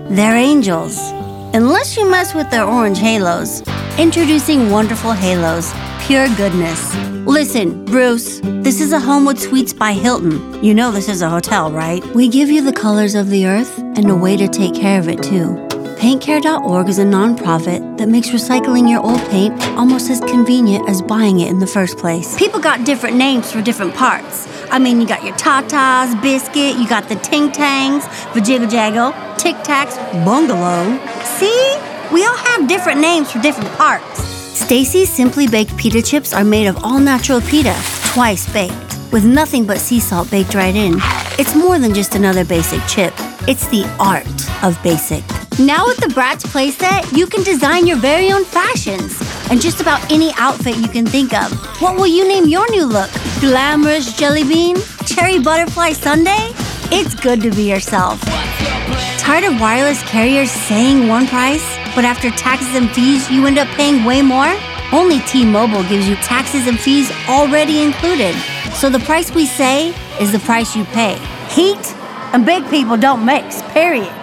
They're angels. Unless you mess with their orange halos. Introducing Wonderful Halos. Pure goodness. Listen, Bruce, this is a Homewood Suites by Hilton. You know this is a hotel, right? We give you the colors of the earth and a way to take care of it, too. PaintCare.org is a nonprofit that makes recycling your old paint almost as convenient as buying it in the first place. People got different names for different parts. I mean, you got your Tatas, Biscuit, you got the Ting Tangs, Vajiggle, Tic Tacs, Bungalow. See? We all have different names for different parts. Stacy's Simply Baked Pita Chips are made of all-natural pita, twice baked, with nothing but sea salt baked right in. It's more than just another basic chip. It's the art of basic. Now with the Bratz playset, you can design your very own fashions and just about any outfit you can think of. What will you name your new look? Glamorous Jelly Bean? Cherry Butterfly Sundae? It's good to be yourself. Tired of wireless carriers saying one price, but after taxes and fees, you end up paying way more? Only T-Mobile gives you taxes and fees already included. So the price we say is the price you pay. Heat and big people don't mix, period.